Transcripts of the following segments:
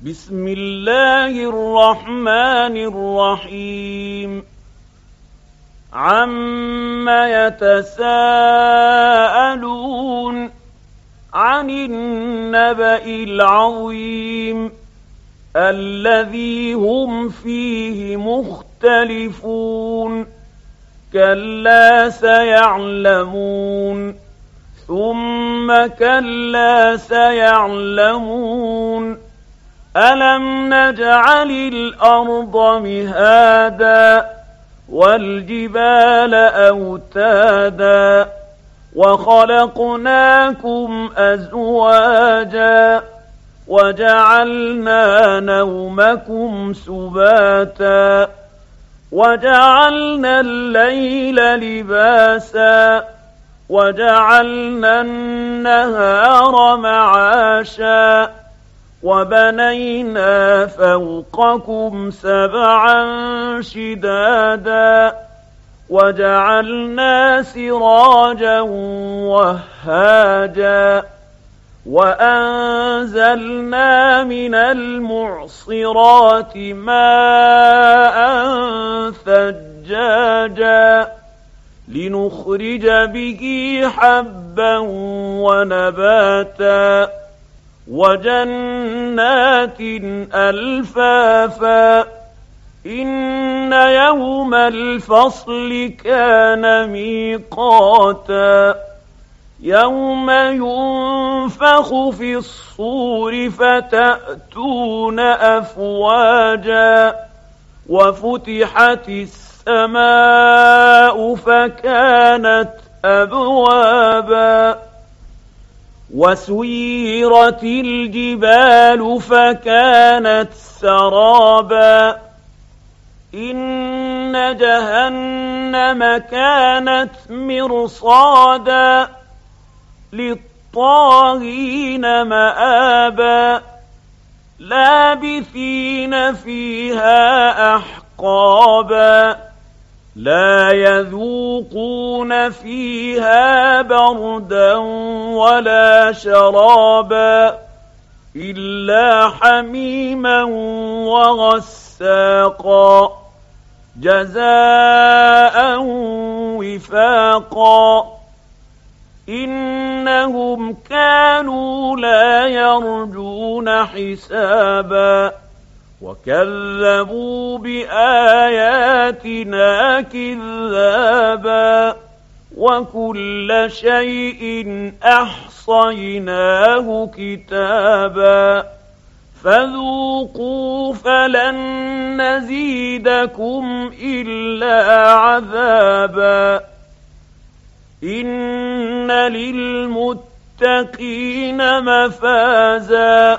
بسم الله الرحمن الرحيم عَمَّ يتساءلون عن النبأ العظيم الذي هم فيه مختلفون كلا سيعلمون ثم كلا سيعلمون ألم نجعل الأرض مهادا والجبال أوتادا وخلقناكم أزواجا وجعلنا نومكم سباتا وجعلنا الليل لباسا وجعلنا النهار معاشا وبنينا فوقكم سبعا شدادا وجعلنا سراجا وهاجا وأنزلنا من المعصرات ماء ثجاجا لنخرج به حبا ونباتا وجنات ألفافا إن يوم الفصل كان ميقاتا يوم ينفخ في الصور فتأتون أفواجا وفتحت السماء فكانت أبوابا وسيرت الجبال فكانت سرابا إن جهنم كانت مرصادا للطاغين مآبا لابثين فيها أحقابا لا يذوقون فيها بردا ولا شرابا إلا حميما وغساقا جزاء وفاقا إنهم كانوا لا يرجون حسابا وكذبوا بآياتنا كذابا وكل شيء أحصيناه كتابا فذوقوا فلن نزيدكم إلا عذابا إن للمتقين مفازا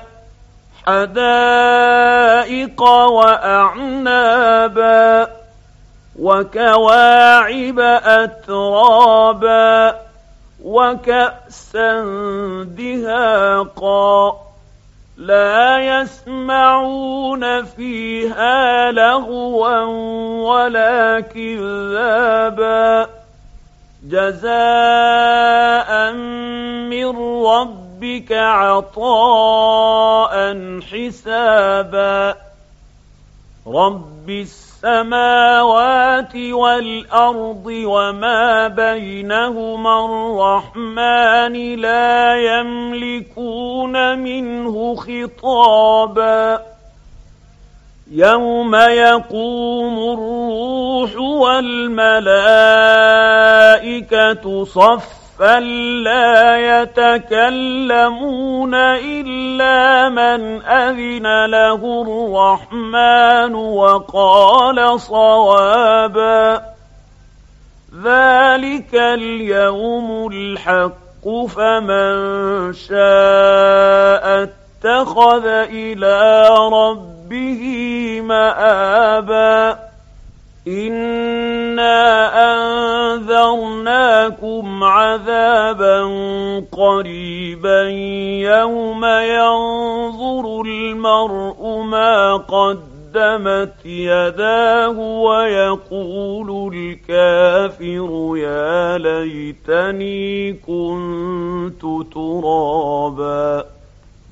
حدائق وأعنابا وكواعب أترابا وكأسا دهاقا لا يسمعون فيها لغوا ولا كذابا جزاء من ربك عطاء حسابا رب السماوات والأرض وما بينهما الرحمن لا يملكون منه خطابا يوم يقوم الروح والملائكة صفا لا يتكلمون إلا من أذن له الرحمن وقال صوابا ذلك اليوم الحق فمن شاء اتخذ إلى ربه مآبا إنا أنذرناكم عذابا قريبا يوم ينظر المرء ما قدمت يداه ويقول الكافر يا ليتني كنت ترابا